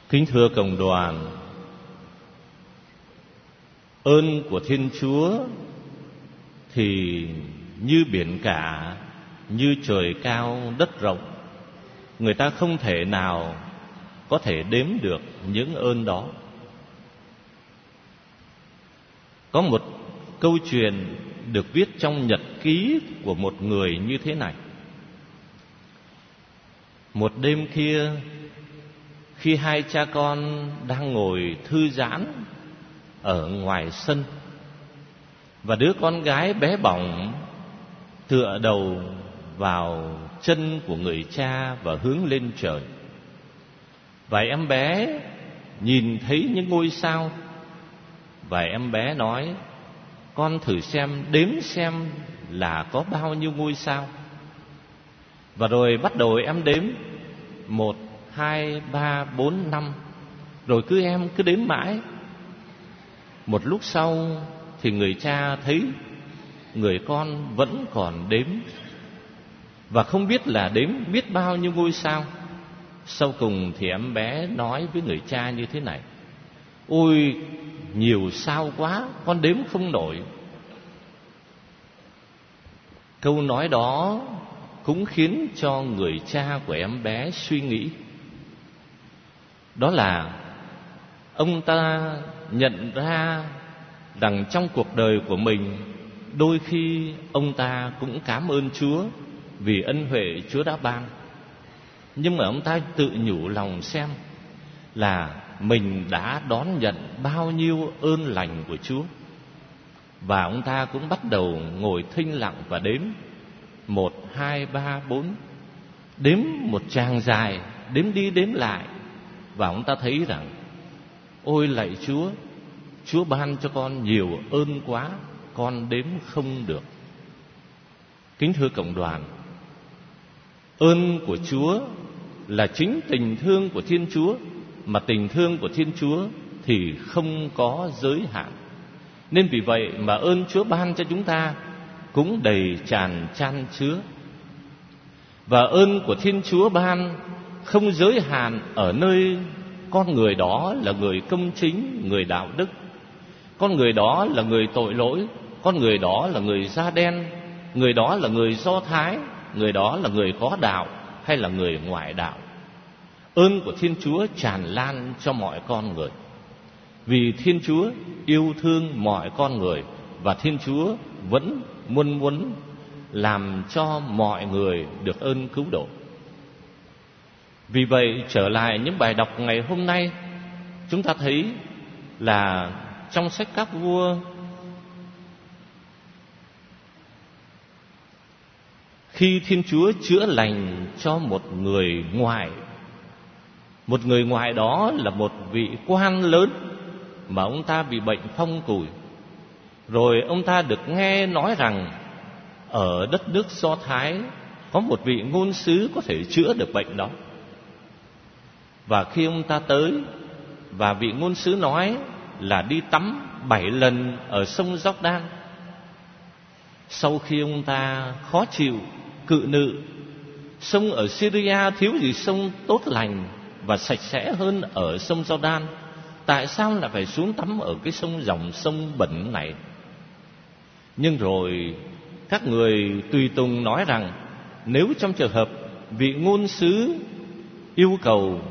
Kính thưa cộng đoàn, ơn của Thiên Chúa thì như biển cả, như trời cao đất rộng. Người ta không thể nào có thể đếm được những ơn đó. Có một câu chuyện được viết trong nhật ký của một người như thế này. Một đêm kia, khi hai cha con đang ngồi thư giãn ở ngoài sân, và đứa con gái bé bỏng tựa đầu vào chân của người cha và hướng lên trời. Và em bé nhìn thấy những ngôi sao, và em bé nói: con thử đếm xem là có bao nhiêu ngôi sao. Và rồi bắt đầu em đếm 1, 2, 3, 4, 5. Rồi em cứ đếm mãi. Một lúc sau thì người cha thấy người con vẫn còn đếm, và không biết là đếm biết bao nhiêu ngôi sao. Sau cùng thì em bé nói với người cha như thế này: ôi, nhiều sao quá, con đếm không nổi. Câu nói đó cũng khiến cho người cha của em bé suy nghĩ. Đó là ông ta nhận ra rằng trong cuộc đời của mình, đôi khi ông ta cũng cảm ơn Chúa vì ân huệ Chúa đã ban. Nhưng mà ông ta tự nhủ lòng xem là mình đã đón nhận bao nhiêu ơn lành của Chúa. Và ông ta cũng bắt đầu ngồi thinh lặng và đếm 1, 2, 3, 4. Đếm một tràng dài, đếm đi đếm lại. Và ông ta thấy rằng: ôi lạy Chúa, Chúa ban cho con nhiều ơn quá, con đếm không được. Kính thưa cộng đoàn, ơn của Chúa là chính tình thương của Thiên Chúa, mà tình thương của Thiên Chúa thì không có giới hạn. Nên vì vậy mà ơn Chúa ban cho chúng ta cũng đầy tràn chan chứa. Và ơn của Thiên Chúa ban không giới hạn ở nơi con người đó là người công chính, người đạo đức, con người đó là người tội lỗi, con người đó là người da đen, người đó là người Do Thái, người đó là người có đạo hay là người ngoại đạo. Ơn của Thiên Chúa tràn lan cho mọi con người. Vì Thiên Chúa yêu thương mọi con người, và Thiên Chúa vẫn muốn làm cho mọi người được ơn cứu độ. Vì vậy, trở lại những bài đọc ngày hôm nay, chúng ta thấy là trong sách Các Vua, khi Thiên Chúa chữa lành cho một người ngoại đó là một vị quan lớn mà ông ta bị bệnh phong cùi. Rồi ông ta được nghe nói rằng ở đất nước Do Thái có một vị ngôn sứ có thể chữa được bệnh đó. Và khi ông ta tới, và vị ngôn sứ nói là đi tắm 7 lần ở sông Gióc-đan. Sau khi ông ta khó chịu, cự nự, sông ở Syria thiếu gì sông tốt lành và sạch sẽ hơn ở sông Giô-đan, tại sao lại phải xuống tắm ở cái dòng sông bẩn này? Nhưng rồi các người tùy tùng nói rằng nếu trong trường hợp vị ngôn sứ yêu cầu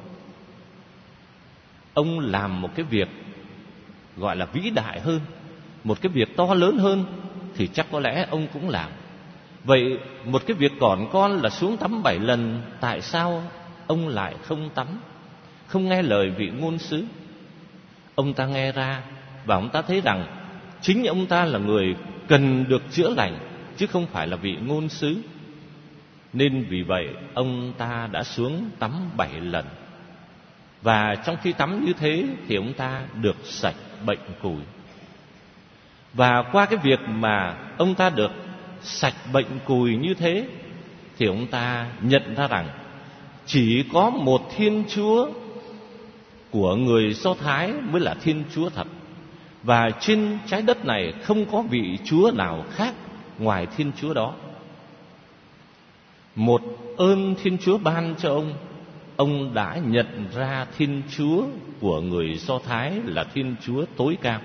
ông làm một cái việc gọi là vĩ đại hơn, một cái việc to lớn hơn, thì chắc có lẽ ông cũng làm. Vậy một cái việc còn con là xuống tắm 7 lần, tại sao ông lại không tắm, không nghe lời vị ngôn sứ? Ông ta nghe ra, và ông ta thấy rằng chính ông ta là người cần được chữa lành, chứ không phải là vị ngôn sứ. Nên vì vậy ông ta đã xuống tắm 7 lần. Và trong khi tắm như thế thì ông ta được sạch bệnh cùi. Và qua cái việc mà ông ta được sạch bệnh cùi như thế, thì ông ta nhận ra rằng chỉ có một Thiên Chúa của người Do Thái mới là Thiên Chúa thật. Và trên trái đất này không có vị Chúa nào khác ngoài Thiên Chúa đó. Một ơn Thiên Chúa ban cho ông ông đã nhận ra Thiên Chúa của người Do Thái là Thiên Chúa tối cao.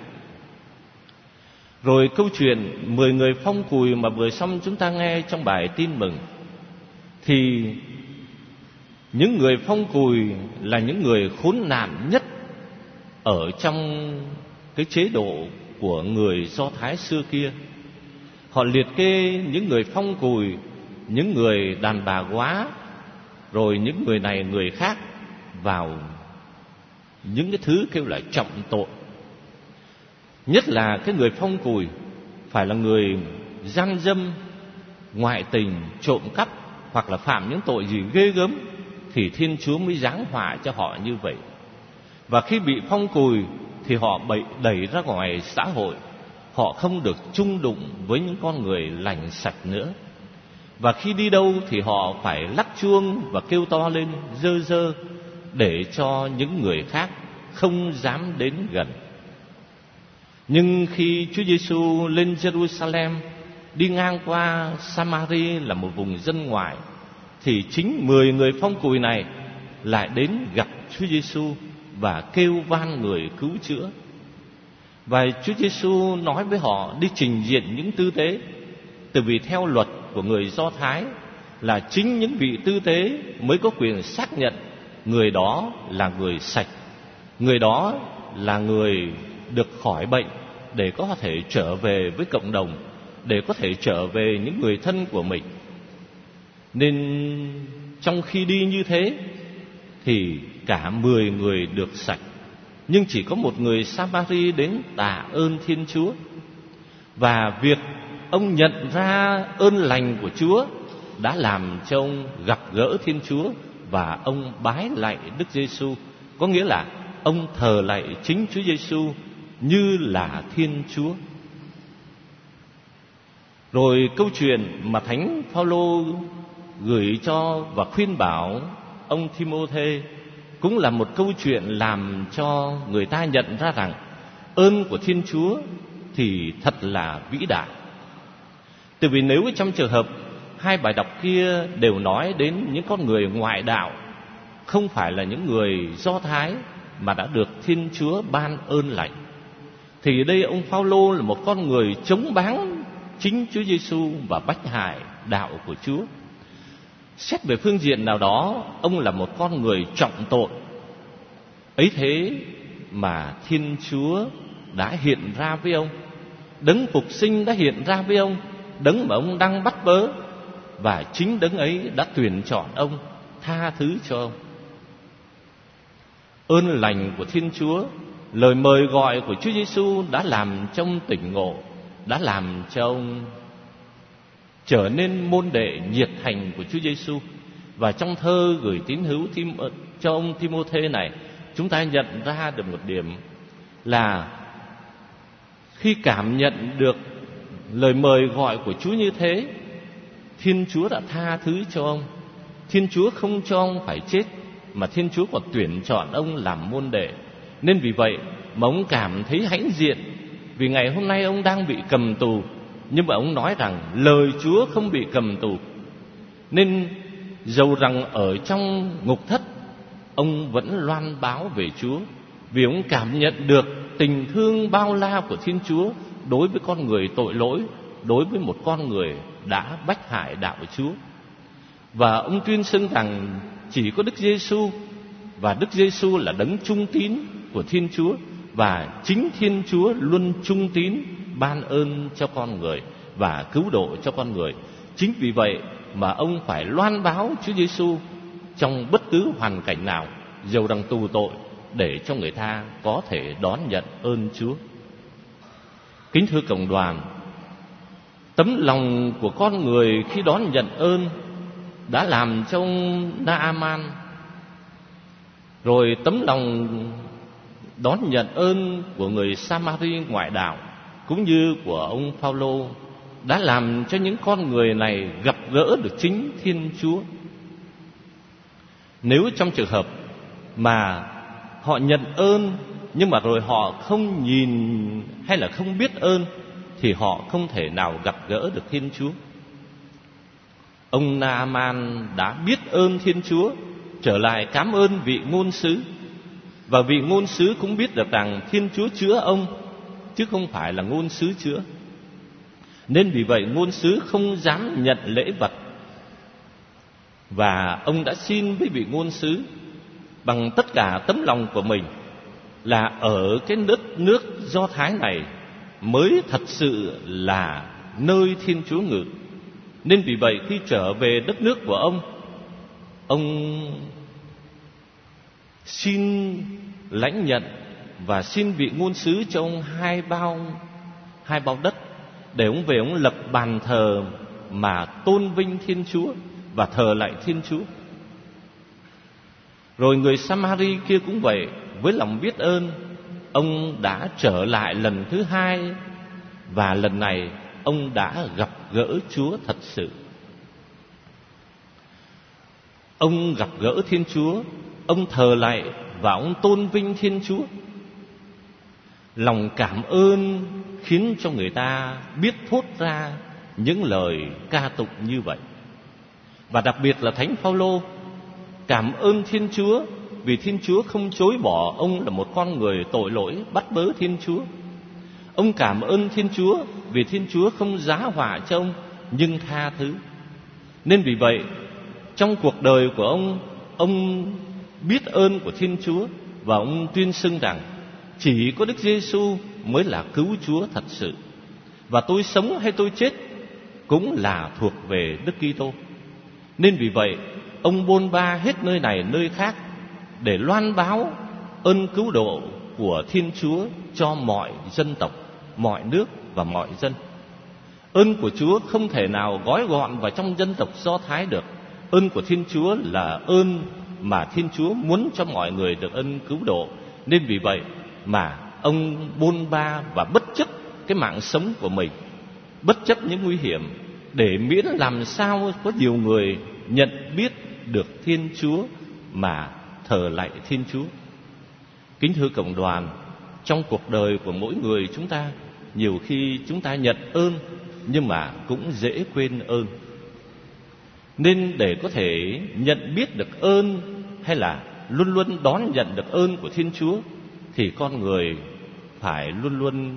Rồi câu chuyện 10 người phong cùi mà vừa xong chúng ta nghe trong bài tin mừng, thì những người phong cùi là những người khốn nạn nhất ở trong cái chế độ của người Do Thái xưa kia. Họ liệt kê những người phong cùi, những người đàn bà góa, rồi những người này người khác vào những cái thứ kêu là trọng tội. Nhất là cái người phong cùi phải là người gian dâm, ngoại tình, trộm cắp hoặc là phạm những tội gì ghê gớm thì Thiên Chúa mới giáng họa cho họ như vậy. Và khi bị phong cùi thì họ bị đẩy ra ngoài xã hội, họ không được chung đụng với những con người lành sạch nữa. Và khi đi đâu thì họ phải lắc chuông và kêu to lên dơ dơ để cho những người khác không dám đến gần. Nhưng khi Chúa Giêsu lên Jerusalem, đi ngang qua Samari là một vùng dân ngoại, thì chính 10 người phong cùi này lại đến gặp Chúa Giêsu và kêu van người cứu chữa. Và Chúa Giêsu nói với họ đi trình diện những tư tế, từ vì theo luật của người Do Thái là chính những vị tư tế mới có quyền xác nhận người đó là người sạch, người đó là người được khỏi bệnh để có thể trở về với cộng đồng, để có thể trở về những người thân của mình. Nên trong khi đi như thế thì cả 10 người được sạch, nhưng chỉ có một người Samari đến tạ ơn Thiên Chúa. Và việc ông nhận ra ơn lành của Chúa đã làm cho ông gặp gỡ Thiên Chúa và ông bái lạy Đức Giêsu, có nghĩa là ông thờ lạy chính Chúa Giêsu như là Thiên Chúa. Rồi câu chuyện mà Thánh Phaolô gửi cho và khuyên bảo ông Timôthê cũng là một câu chuyện làm cho người ta nhận ra rằng ơn của Thiên Chúa thì thật là vĩ đại. Tại vì nếu trong trường hợp hai bài đọc kia đều nói đến những con người ngoại đạo, không phải là những người Do Thái mà đã được Thiên Chúa ban ơn lành, thì đây ông Phaolô là một con người chống báng chính Chúa Giêsu và bách hại đạo của Chúa. Xét về phương diện nào đó, ông là một con người trọng tội. Ấy thế mà Thiên Chúa đã hiện ra với ông, Đấng phục sinh đã hiện ra với ông, Đấng mà ông đang bắt bớ, và chính Đấng ấy đã tuyển chọn ông, tha thứ cho ông. Ơn lành của Thiên Chúa, lời mời gọi của Chúa Giêsu đã làm cho ông tỉnh ngộ, đã làm cho ông trở nên môn đệ nhiệt thành của Chúa Giêsu. Và trong thơ gửi tín hữu cho ông Timôthê này, chúng ta nhận ra được một điểm là khi cảm nhận được lời mời gọi của Chúa như thế, Thiên Chúa đã tha thứ cho ông. Thiên Chúa không cho ông phải chết, mà Thiên Chúa còn tuyển chọn ông làm môn đệ. Nên vì vậy mà ông cảm thấy hãnh diện, vì ngày hôm nay ông đang bị cầm tù, nhưng mà ông nói rằng lời Chúa không bị cầm tù. Nên dầu rằng ở trong ngục thất, ông vẫn loan báo về Chúa, vì ông cảm nhận được tình thương bao la của Thiên Chúa đối với con người tội lỗi, đối với một con người đã bách hại đạo Chúa. Và ông tuyên xưng rằng chỉ có Đức Giêsu, và Đức Giêsu là đấng trung tín của Thiên Chúa, và chính Thiên Chúa luôn trung tín ban ơn cho con người và cứu độ cho con người. Chính vì vậy mà ông phải loan báo Chúa Giêsu trong bất cứ hoàn cảnh nào, dầu đang tù tội, để cho người ta có thể đón nhận ơn Chúa. Kính thưa cộng đoàn, tấm lòng của con người khi đón nhận ơn đã làm cho ông Naaman, rồi tấm lòng đón nhận ơn của người Samari ngoại đạo cũng như của ông Phaolô đã làm cho những con người này gặp gỡ được chính Thiên Chúa. Nếu trong trường hợp mà họ nhận ơn nhưng mà rồi họ không nhìn hay là không biết ơn, thì họ không thể nào gặp gỡ được Thiên Chúa. Ông Naaman đã biết ơn Thiên Chúa, trở lại cảm ơn vị ngôn sứ. Và vị ngôn sứ cũng biết được rằng Thiên Chúa chữa ông, chứ không phải là ngôn sứ chữa. Nên vì vậy ngôn sứ không dám nhận lễ vật. Và ông đã xin với vị ngôn sứ bằng tất cả tấm lòng của mình là ở cái đất nước Do Thái này mới thật sự là nơi Thiên Chúa ngự. Nên vì vậy khi trở về đất nước của ông xin lãnh nhận và xin vị ngôn sứ cho ông hai bao đất, để ông về ông lập bàn thờ mà tôn vinh Thiên Chúa và thờ lại Thiên Chúa. Rồi người Samari kia cũng vậy, với lòng biết ơn, ông đã trở lại lần thứ hai, và lần này ông đã gặp gỡ Chúa thật sự. Ông gặp gỡ Thiên Chúa, ông thờ lạy và ông tôn vinh Thiên Chúa. Lòng cảm ơn khiến cho người ta biết thốt ra những lời ca tụng như vậy. Và đặc biệt là Thánh Phaolô cảm ơn Thiên Chúa vì Thiên Chúa không chối bỏ ông là một con người tội lỗi bắt bớ Thiên Chúa. Ông cảm ơn Thiên Chúa vì Thiên Chúa không giá họa cho ông nhưng tha thứ. Nên vì vậy trong cuộc đời của ông biết ơn của Thiên Chúa, và ông tuyên xưng rằng chỉ có Đức Giêsu mới là cứu Chúa thật sự, và tôi sống hay tôi chết cũng là thuộc về Đức Kitô. Nên vì vậy ông bôn ba hết nơi này nơi khác để loan báo ơn cứu độ của Thiên Chúa cho mọi dân tộc, mọi nước và mọi dân. Ơn của Chúa không thể nào gói gọn vào trong dân tộc Do Thái được. Ơn của Thiên Chúa là ơn mà Thiên Chúa muốn cho mọi người được ơn cứu độ. Nên vì vậy mà ông bôn ba và bất chấp cái mạng sống của mình, bất chấp những nguy hiểm, để miễn làm sao có nhiều người nhận biết được Thiên Chúa mà thờ lạy Thiên Chúa. Kính thưa cộng đoàn, trong cuộc đời của mỗi người chúng ta, nhiều khi chúng ta nhận ơn nhưng mà cũng dễ quên ơn. Nên để có thể nhận biết được ơn hay là luôn luôn đón nhận được ơn của Thiên Chúa, thì con người phải luôn luôn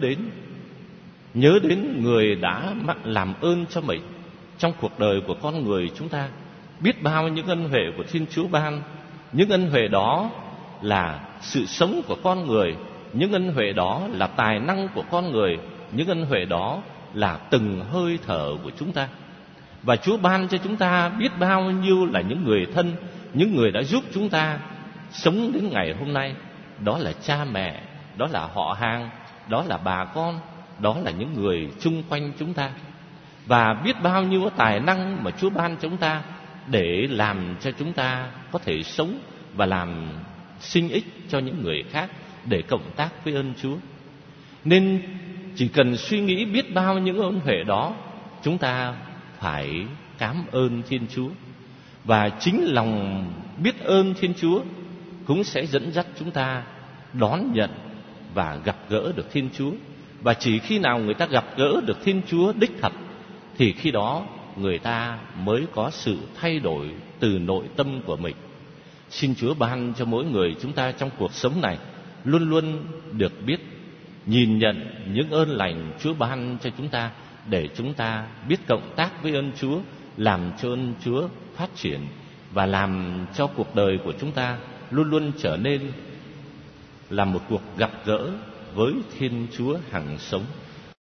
nhớ đến người đã làm ơn cho mình. Trong cuộc đời của con người chúng ta, biết bao những ân huệ của Thiên Chúa ban. Những ân huệ đó là sự sống của con người, những ân huệ đó là tài năng của con người, những ân huệ đó là từng hơi thở của chúng ta. Và Chúa ban cho chúng ta biết bao nhiêu là những người thân, những người đã giúp chúng ta sống đến ngày hôm nay. Đó là cha mẹ, đó là họ hàng, đó là bà con, đó là những người chung quanh chúng ta. Và biết bao nhiêu tài năng mà Chúa ban cho chúng ta để làm cho chúng ta có thể sống và làm sinh ích cho những người khác, để cộng tác với ơn Chúa. Nên chỉ cần suy nghĩ biết bao những ơn huệ đó, chúng ta phải cảm ơn Thiên Chúa. Và chính lòng biết ơn Thiên Chúa cũng sẽ dẫn dắt chúng ta đón nhận và gặp gỡ được Thiên Chúa. Và chỉ khi nào người ta gặp gỡ được Thiên Chúa đích thật, thì khi đó người ta mới có sự thay đổi từ nội tâm của mình. Xin Chúa ban cho mỗi người chúng ta trong cuộc sống này luôn luôn được biết nhìn nhận những ơn lành Chúa ban cho chúng ta, để chúng ta biết cộng tác với ơn Chúa, làm cho ơn Chúa phát triển, và làm cho cuộc đời của chúng ta luôn luôn trở nên là một cuộc gặp gỡ với Thiên Chúa hằng sống.